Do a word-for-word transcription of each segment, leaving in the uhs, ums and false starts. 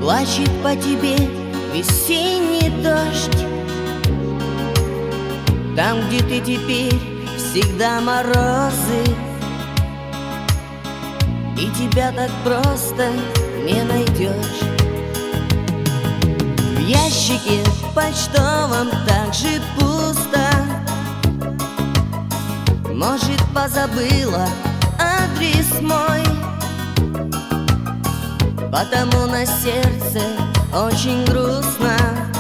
Плачет по тебе весенний дождь. Там, где ты теперь, всегда морозы, и тебя так просто не найдешь. В ящике почтовом так же пусто. Может, позабыла адрес мой, потому на сердце очень грустно.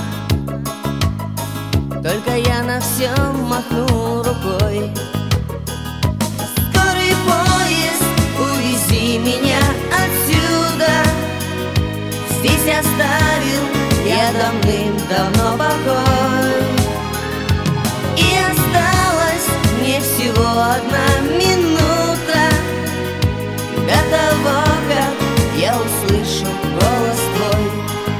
Только я на все махну рукой. Скорый поезд, увези меня отсюда. Здесь оставил я давным-давно покой. И осталась мне всего одна минута до того, как я услышу голос твой.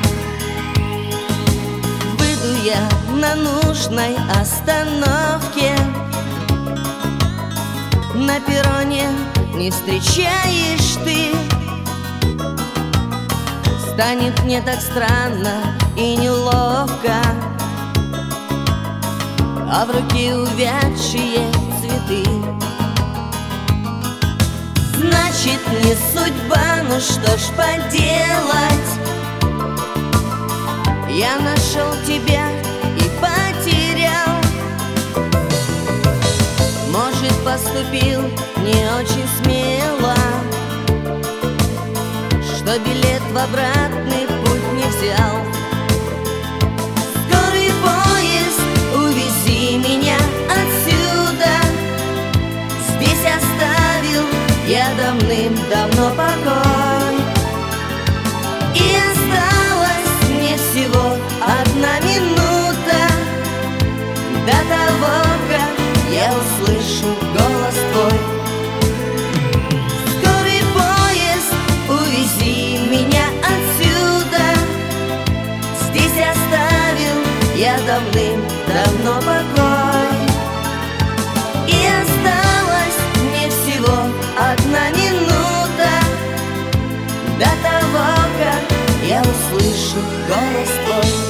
Выйду я на нужной остановке, на перроне не встречаешь ты. Станет мне так странно и неловко, а в руке увядшие цветы. Значит, не судьба, ну что ж поделать. Я нашел тебя и потерял. Может, поступил не очень смело, что билет в обратный путь не взял. Скорый поезд, увези меня отсюда. Здесь оставил я давным-давно покой. И осталась мне всего одна минута до того, как я услышу голос твой. Скорый поезд, увези меня отсюда. Здесь оставил я давным-давно покой. И осталась мне всего одна минута до того, как я услышу голос твой.